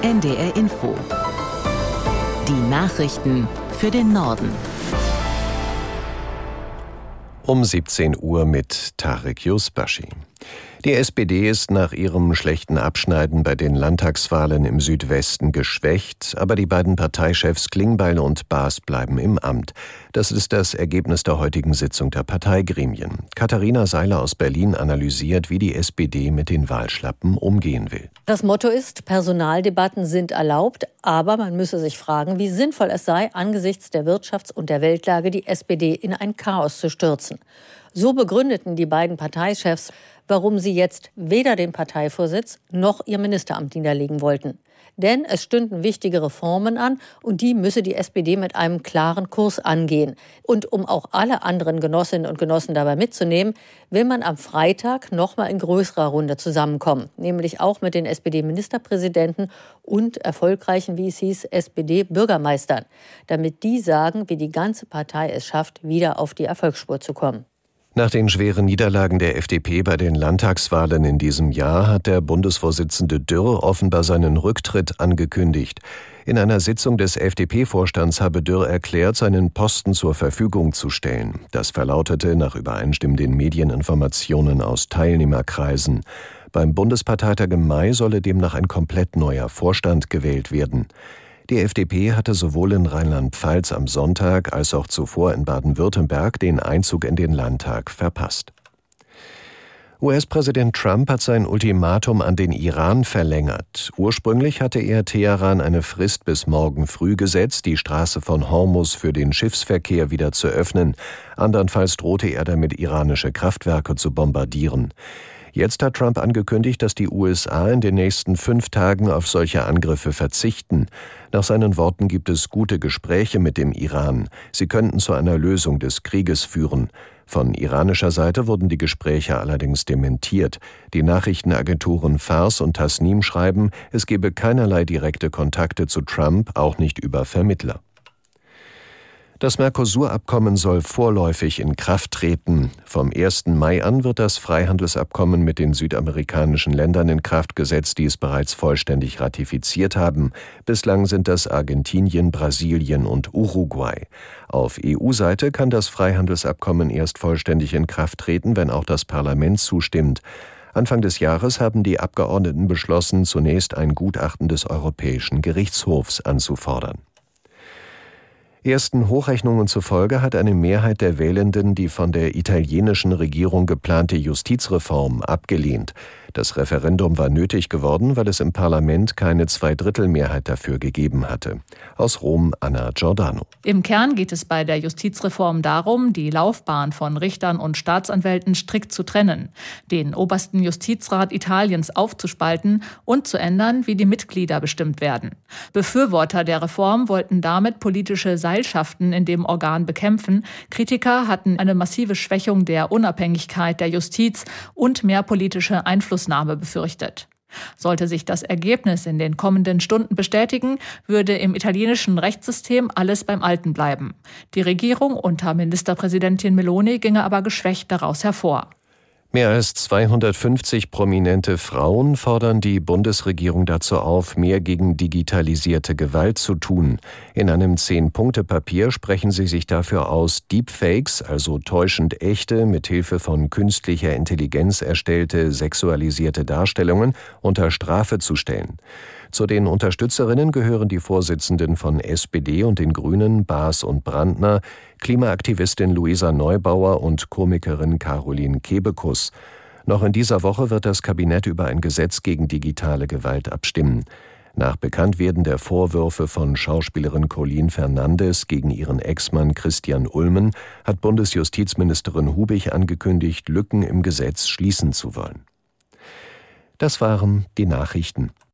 NDR Info. Die Nachrichten für den Norden. Um 17 Uhr mit Tarek Yusbashi. Die SPD ist nach ihrem schlechten Abschneiden bei den Landtagswahlen im Südwesten geschwächt, aber die beiden Parteichefs Klingbeil und Baas bleiben im Amt. Das ist das Ergebnis der heutigen Sitzung der Parteigremien. Katharina Seiler aus Berlin analysiert, wie die SPD mit den Wahlschlappen umgehen will. Das Motto ist, Personaldebatten sind erlaubt, aber man müsse sich fragen, wie sinnvoll es sei, angesichts der Wirtschafts- und der Weltlage die SPD in ein Chaos zu stürzen. So begründeten die beiden Parteichefs, warum sie jetzt weder den Parteivorsitz noch ihr Ministeramt niederlegen wollten. Denn es stünden wichtige Reformen an und die müsse die SPD mit einem klaren Kurs angehen. Und um auch alle anderen Genossinnen und Genossen dabei mitzunehmen, will man am Freitag nochmal in größerer Runde zusammenkommen. Nämlich auch mit den SPD-Ministerpräsidenten und erfolgreichen, wie es hieß, SPD-Bürgermeistern. Damit die sagen, wie die ganze Partei es schafft, wieder auf die Erfolgsspur zu kommen. Nach den schweren Niederlagen der FDP bei den Landtagswahlen in diesem Jahr hat der Bundesvorsitzende Dürr offenbar seinen Rücktritt angekündigt. In einer Sitzung des FDP-Vorstands habe Dürr erklärt, seinen Posten zur Verfügung zu stellen. Das verlautete nach übereinstimmenden Medieninformationen aus Teilnehmerkreisen. Beim Bundesparteitag im Mai solle demnach ein komplett neuer Vorstand gewählt werden. Die FDP hatte sowohl in Rheinland-Pfalz am Sonntag als auch zuvor in Baden-Württemberg den Einzug in den Landtag verpasst. US-Präsident Trump hat sein Ultimatum an den Iran verlängert. Ursprünglich hatte er Teheran eine Frist bis morgen früh gesetzt, die Straße von Hormuz für den Schiffsverkehr wieder zu öffnen. Andernfalls drohte er damit, iranische Kraftwerke zu bombardieren. Jetzt hat Trump angekündigt, dass die USA in den nächsten 5 Tagen auf solche Angriffe verzichten. Nach seinen Worten gibt es gute Gespräche mit dem Iran. Sie könnten zu einer Lösung des Krieges führen. Von iranischer Seite wurden die Gespräche allerdings dementiert. Die Nachrichtenagenturen Fars und Tasnim schreiben, es gebe keinerlei direkte Kontakte zu Trump, auch nicht über Vermittler. Das Mercosur-Abkommen soll vorläufig in Kraft treten. Vom 1. Mai an wird das Freihandelsabkommen mit den südamerikanischen Ländern in Kraft gesetzt, die es bereits vollständig ratifiziert haben. Bislang sind das Argentinien, Brasilien und Uruguay. Auf EU-Seite kann das Freihandelsabkommen erst vollständig in Kraft treten, wenn auch das Parlament zustimmt. Anfang des Jahres haben die Abgeordneten beschlossen, zunächst ein Gutachten des Europäischen Gerichtshofs anzufordern. Ersten Hochrechnungen zufolge hat eine Mehrheit der Wählenden die von der italienischen Regierung geplante Justizreform abgelehnt. Das Referendum war nötig geworden, weil es im Parlament keine Zweidrittelmehrheit dafür gegeben hatte. Aus Rom Anna Giordano. Im Kern geht es bei der Justizreform darum, die Laufbahn von Richtern und Staatsanwälten strikt zu trennen, den obersten Justizrat Italiens aufzuspalten und zu ändern, wie die Mitglieder bestimmt werden. Befürworter der Reform wollten damit politische Seilschaften in dem Organ bekämpfen. Kritiker hatten eine massive Schwächung der Unabhängigkeit der Justiz und mehr politische Einflussnahme befürchtet. Sollte sich das Ergebnis in den kommenden Stunden bestätigen, würde im italienischen Rechtssystem alles beim Alten bleiben. Die Regierung unter Ministerpräsidentin Meloni ginge aber geschwächt daraus hervor. Mehr als 250 prominente Frauen fordern die Bundesregierung dazu auf, mehr gegen digitalisierte Gewalt zu tun. In einem 10-Punkte-Papier sprechen sie sich dafür aus, Deepfakes, also täuschend echte, mithilfe von künstlicher Intelligenz erstellte sexualisierte Darstellungen, unter Strafe zu stellen. Zu den Unterstützerinnen gehören die Vorsitzenden von SPD und den Grünen, Baas und Brandner, Klimaaktivistin Luisa Neubauer und Komikerin Caroline Kebekus. Noch in dieser Woche wird das Kabinett über ein Gesetz gegen digitale Gewalt abstimmen. Nach Bekanntwerden der Vorwürfe von Schauspielerin Colleen Fernandes gegen ihren Ex-Mann Christian Ulmen hat Bundesjustizministerin Hubig angekündigt, Lücken im Gesetz schließen zu wollen. Das waren die Nachrichten.